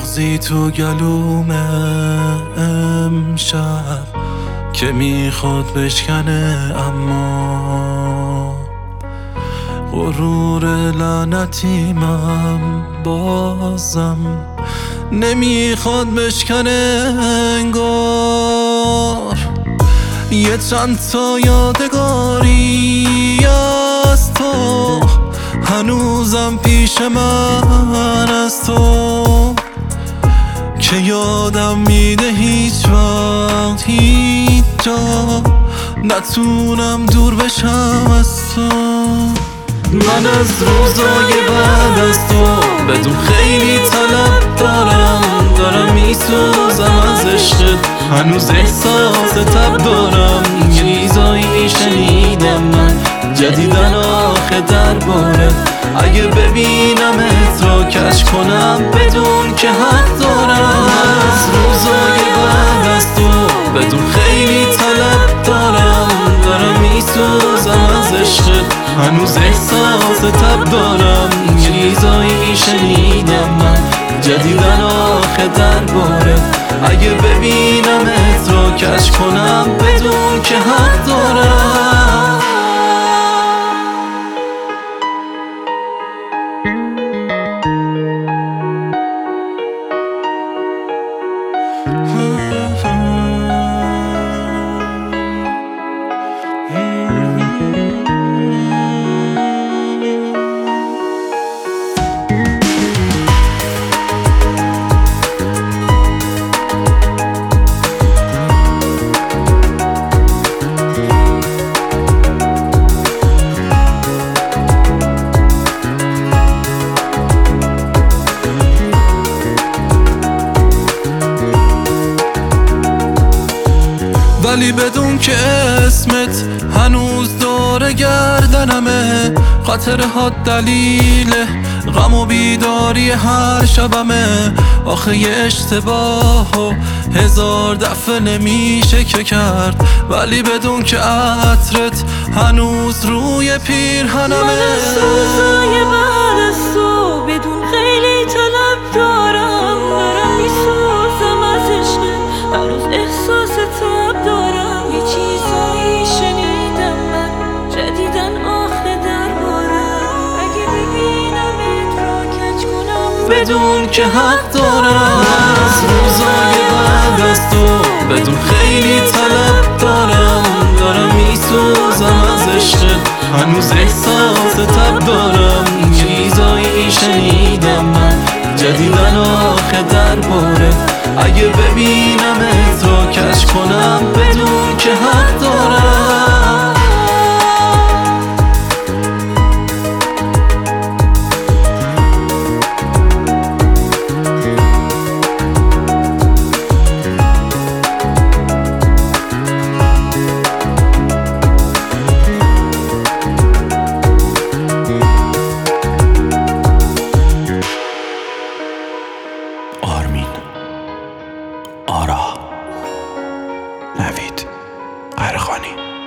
بغضی تو گلومه امشب که میخواد بشکنه، اما غرور لعنتیمم بازم نمیخواد بشکنه. انگار یه چند تا یادگاری از تو هنوزم پیش من، از تو که یادم میده هیچ وقت هیچ جا نتونم دور بشم از تو. من از روزای بعد از تو بدون خیلی طلب دارم میسوزم از عشقت، هنوز احساس تب دارم. چیزایی شنیدم من جدیدن آخه دربارت، اگه ببینمت را کش کنم بدون که حق دارم. از روزای بعد از تو بدون خیلی طلب دارم میسوزم از عشقت، هنوز احساس تب دارم. چیزایی شنیدم من جدیدن آخه دربارت، اگه ببینمت را کش کنم بدون که حق دارم. ولی بدون که اسمت هنوز دور گردنمه، خاطرها دلیل غم و بیداری هر شبمه. آخه یه اشتباه و 1000 دفعه نمیشه که کرد، ولی بدون که عطرت هنوز روی پیرهنمه. من از روزای بعد از تو بدون خیلی طلب دارم میسوزم از عشقت، هنوز احساس تب دارم. یه چیزایی شنیدم من جدیدن آخه دربارم، اگه ببینمت را کج کنم بدون که حق دارم. از روزای بعد از تو بدون خیلی طلب دارم میسوزم از عشقت، هنوز احساس تب دارم. چیزایی شنیدم من جدیدن آخه دربارت، اگه ببینمت را کش کنم بدون که حق دارم. آرمین، آرا، نوید قهرخانی.